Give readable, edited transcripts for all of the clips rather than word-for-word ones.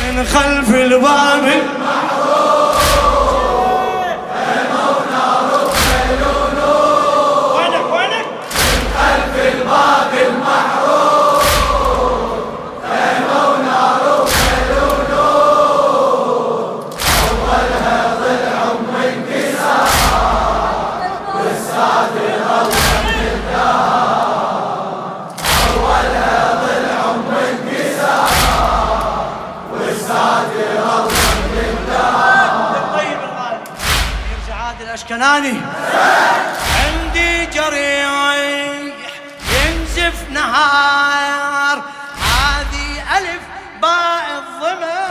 من خلف الباب المحروق خيمة ونار وخيل ونور. وينك وينك؟ من خلف الباب المحروق خيمة ونار وخيل ونور. أولها ضلع وانكسار والساتر الله من الدار. أولها ضلع وانكسار والساتر الله من الدار. الطيب الغالي يرجع عادل الأشكناني. عندي جريح ينزف نهار هذه ألف باء الظما.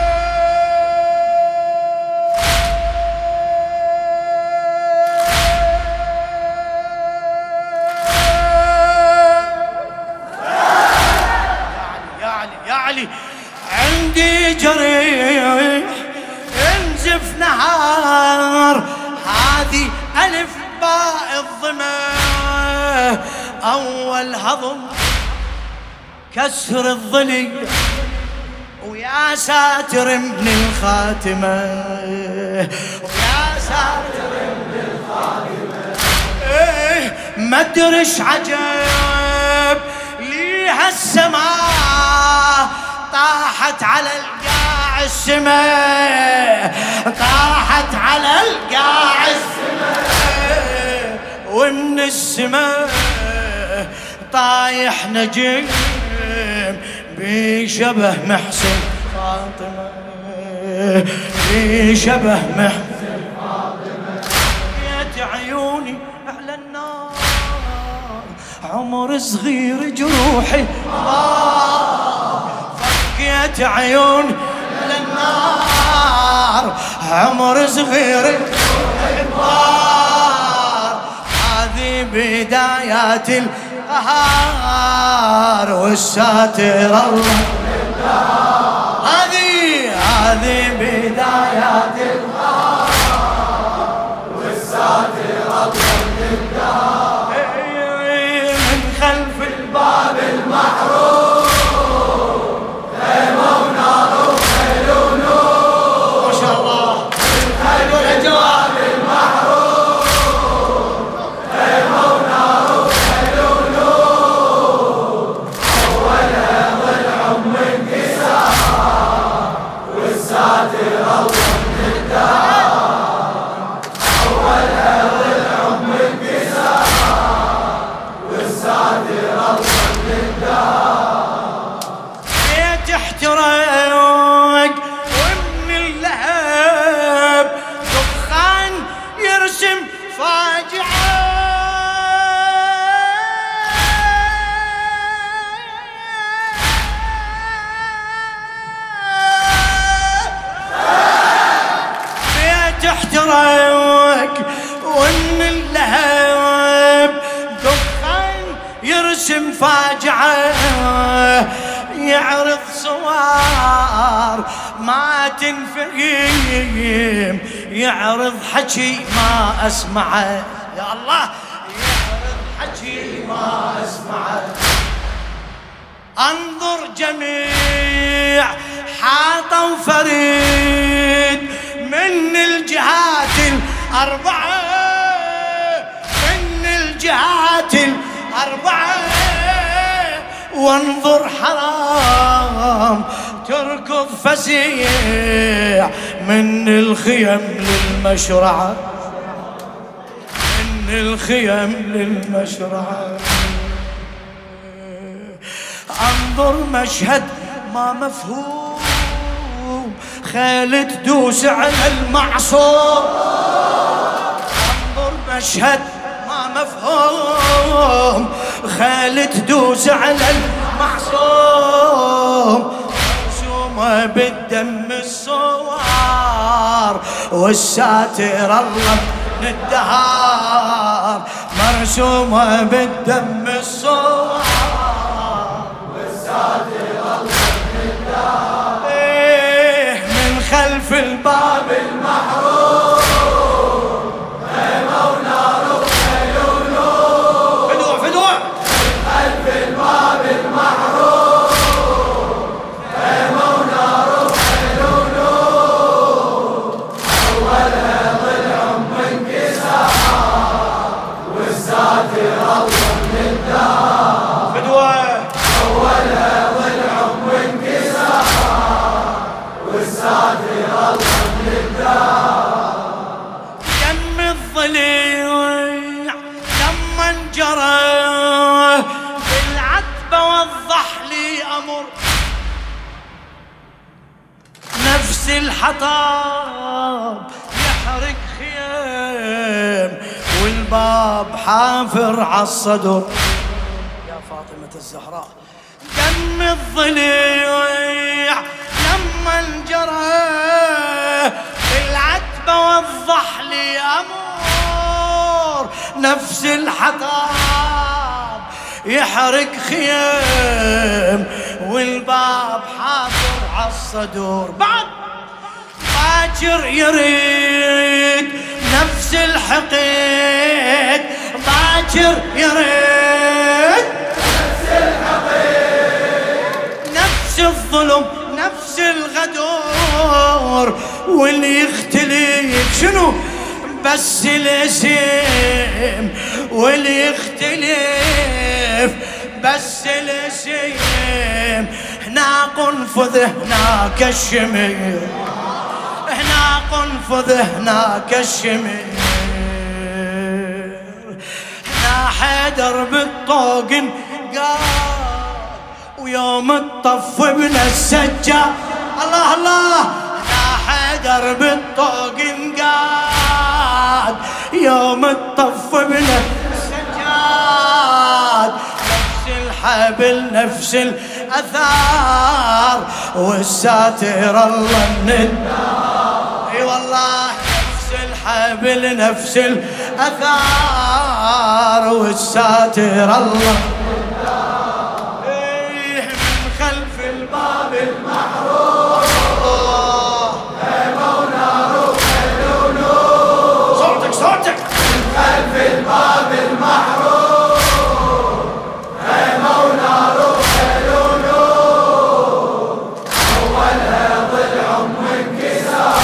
يعلي عندي جريح ينزف نهار هذه ألف باء الظما. أول هضم كسر الظلي ويا ساتر من الخاتمة. ويا ساتر من الخاتمة. ما ادريش عجب ليها السماء طاحت على القاع السماء. طاحت على القاع السماء ومن السماء طايح نجم بشبه محسن فاطمة. بشبه محسن فاطمة. يا عيوني على النار عمر صغير جروحي فكيت عيوني على النار عمر صغير جروحي طار. هذه بدايات القهار والساتر الله من الدار. هذه بدايات القهار والساتر الله من الدار. من خلف الباب المحروق خيمة ونار وخيل ونور. ما شاء الله. من خلف الباب المحروق خيمة ونار وخيل ونور. أولها ضلع وانكسار والساتر الله من الدار. أولها ضلع وانكسار والساتر الله من الدار. بيت احترق ومن اللهب دخان يرسم فاجعة. بيت احترق ومن اللهب دخان يرسم فاجعة. يعرض صور ما تنفهم يعرض حكي ما أسمعه. يا الله. يعرض حكي ما أسمعه. انظر جميع حاطوا فريد من الجهات الأربعة. من الجهات الأربعة. وانظر حرام تركض فزيع من الخيم للمشرعة. من الخيم للمشرعة. انظر مشهد ما مفهوم خيل تدوس على المعصوم. انظر مشهد ما مفهوم خيل تدوس على المعصوم. مرسومة بالدم الصوار والساتر الله من الدهار. مرسومة بالدم الصوار والساتر الله من الدهار. من خلف الباب المحروق خيمة ونار وخيل ونور. فدوة من خلف الباب المحروق خيمة ونار وخيل نفس الحطب يحرق خيم والباب حافر عالصدر. يا فاطمة الزهراء دم الضليع لما انجرى العتبة وضح لي أمور. نفس الحطب يحرق خيم والباب حافر عالصدور. بعد باكر يريد نفس الحقيد، باكر يريد نفس الحقيد، نفس الظلم نفس الغدور. واللي يختلف شنو بس الاسم، واللي يختلف بس الاسم. هنا قنفذ هناك الشمير، هنا قنفذ هناك الشمير. هنا حيدر بالطوق قال ويوم الطف ابن السجاد. الله الله هنا حيدر بالطوق قال يوم الطف ابن السجاد. نفس الحبل نفس الأثار والساتر الله من الدار. اي والله نفس الحبل نفس الأثار والساتر الله من الدار. ايه من خلف الباب المحروم خيمة ونار وخيل ونور. صوتك صوتك. من خلف الباب المحروم خيمة ونار وخيل ونور. أولها ضلع وانكسار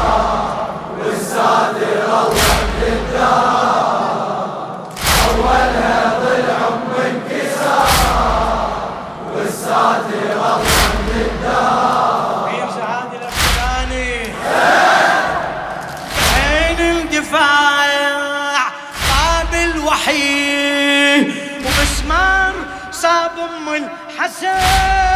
والساتر الله من الدار. أولها ضلع وانكسار والساتر الله من الدار. مين سعاد الأفغاني عين الدفاع باب الوحيد ومسمار صاب ام الحسن.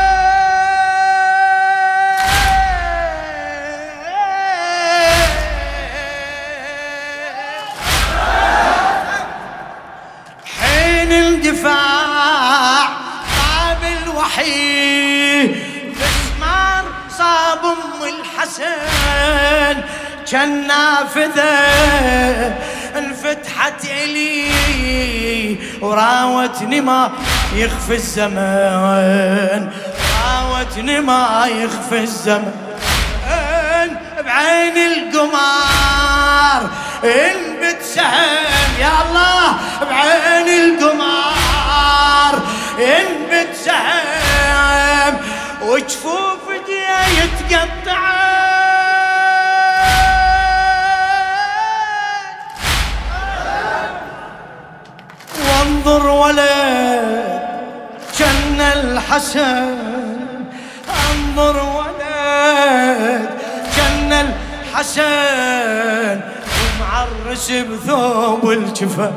حين الدفاع باب الوحيد مسمار صاب ام الحسن. كان نافذة انفتحت إلي وراوتني ما يخفي الزمن، راوتني ما يخفي الزمن. بعين القمار انبت سهم يا الله، بعين القمار انبت سهم وجفوف ايديه يتقطعن. وانظر ولد جن الحسن، انظر ولد جن الحسن ومعرس بثوب الجفن،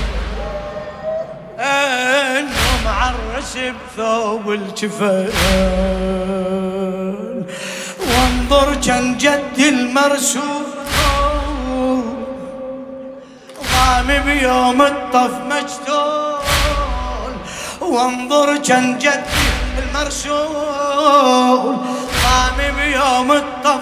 ومعرس بثوب الجفن. وانظر جن جد المرسول ضام بيوم الطف مجتول. وانظر جن جد المرسول ضام بيوم الطف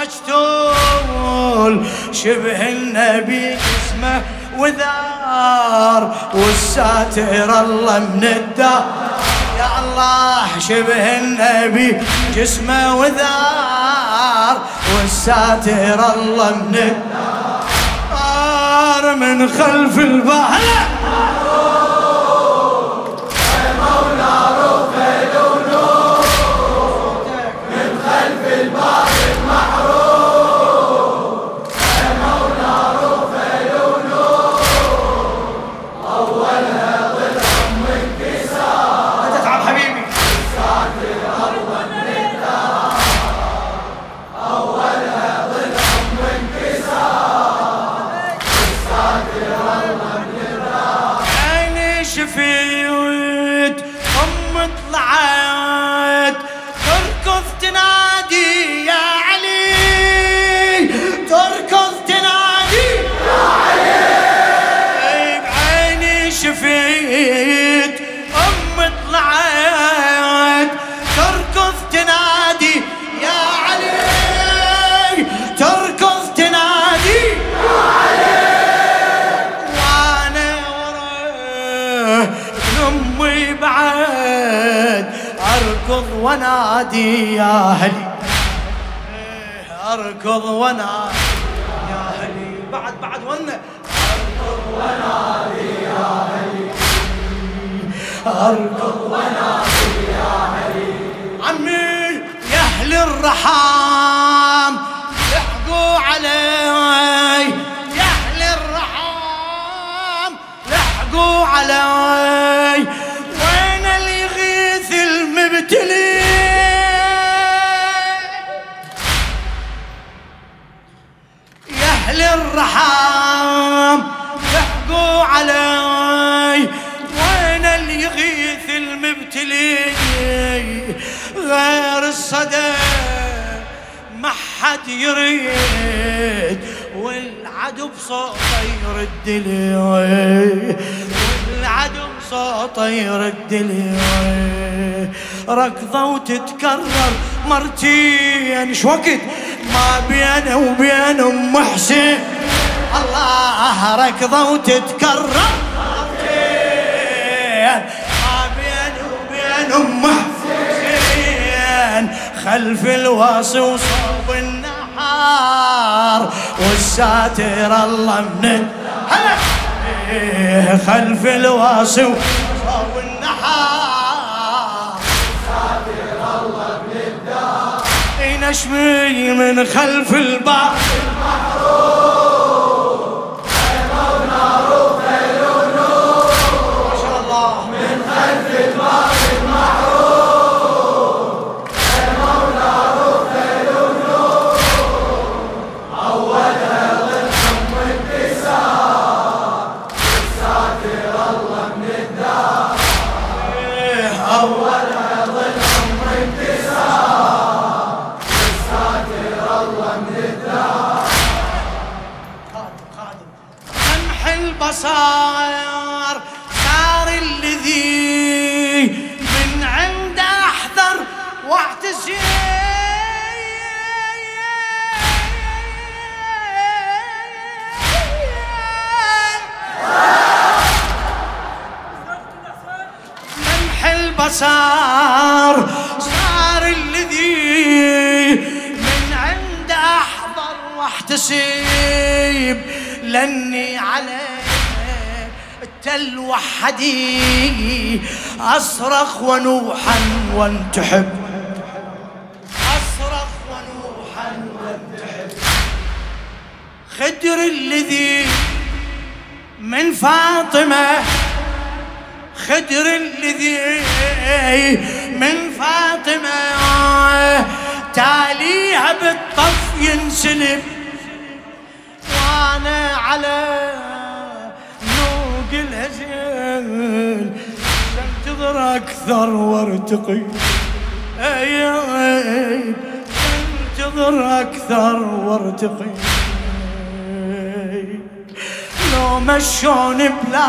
مجتول. شبه النبي اسمه وذار والساتر الله من الدار. يا الله شبه النبي جسمه وذار والساتر الله من الدار. من خلف الباب وانادي يا هلي، اركض وانادي يا هلي، بعد ونا اركض وانادي يا هلي، اركض وانادي يا هلي. عمي يا اهل الرحام لحقوا علي، يا اهل الرحام لحقوا علي، وين اللي يغيث المبتلي؟ يا اهل الرحام لحقوا علي، وين اللي يغيث المبتلي؟ غير الصدى ما حد يريد، والعدو بصوته يرد لي، والعدو بصوته يرد لي. ركضة وتتكرر مرتين، شو وقت ما بينه وبين ام حسين، الله ركضة وتتكرر مرتين، ما بينه وبين ام حسين، خلف الواصي وصوب النحار، والساتر الله من هلا، خلف الواصي وصوب النحار، والساتر الله من الدار، نشمي من خلف الباب المحروم، خيمة ونار وخيل ونور، ما شاء الله، من خلف الباب المحروم، خيمة ونار وخيل ونور، أولها ظلم وانكسار، والساتر الله من الدار، أولها ظلم وانكسار، والساتر الله من الدار. سمح البصائر صار الذي من عنده احذر واعتزل، سمح البصار صار الذي من عنده احذر واحتسب، لاني عليه التل وحدي اصرخ ونوحا وانتحب، اصرخ ونوحا وانتحب. خدر الذي من فاطمة، خدر الذي من فاطمة، تاليها بالطف ينسلب، وانا على نوق الهزيل انتظر اكثر وارتقي، انتظر اكثر وارتقي. لو مشوني بلا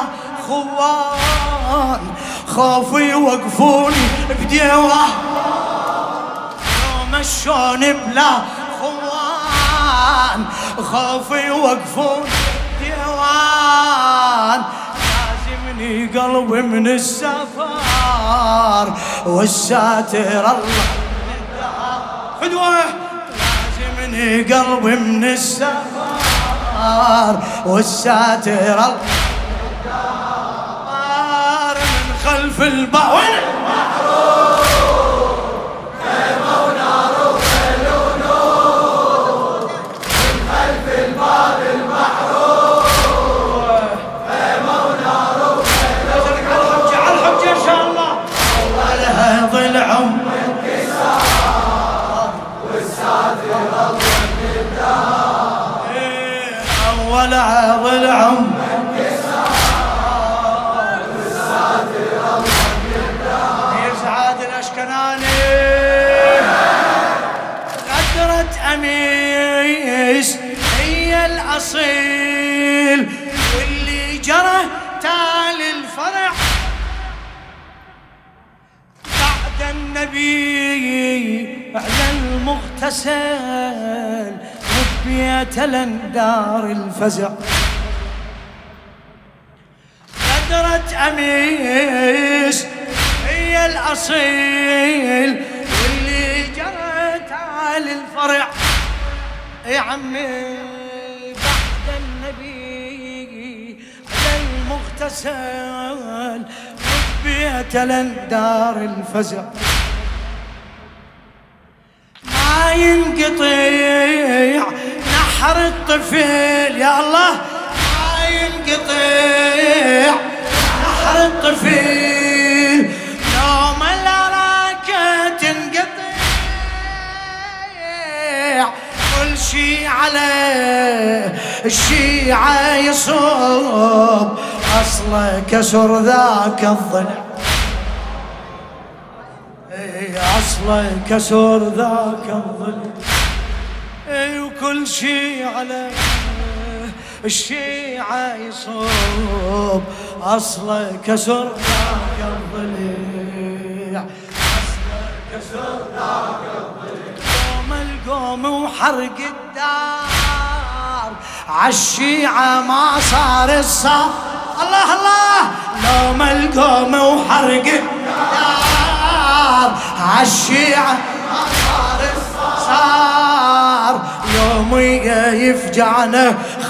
خوان خوفي يوقفوني بديوان، لو مشوني بلا خوان خوفي يوقفوني بديوان، لازمني قلبي من السفر، والساتر الله من الدار، فدوة لازمني قلبي من السفر، والساتر الله من خلف الباب المحروم، خيمة ونار وخيل ونور، من خلف الباب المحروم، خيمة ونار وخيل ونور، على الحجة ان شاء الله، اولها ضلع وانكسار، والساتر الله من الدار، اولها ضلع أميس هي الأصيل، واللي جرى تالي الفرح بعد النبي على المغتسل، وبيت لندار الفزع. قدرة أميس هي الأصيل، واللي فرع يا عمي بعد النبي على المغتسل وبيت لندار الفزع ما ينقطع نحر الطفل يا الله ما ينقطع نحر الطفل يوم الأراكة تنقطع كل شي على الشيعة يصوب أصله كسر ذاك الضلع أصله كسر ذاك الضلع وكل شي على الشيعة يصوب أصله كسر ذاك الضلع أصله كسر ذاك الضلع يوم القوم وحرق الدار عالشيعة ما صار الصار الله الله يوم القوم وحرق الدار عالشيعة ما صار الصار يوم يفجعنا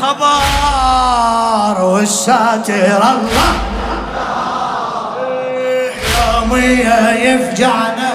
خبر والساتر الله يوم يفجعنا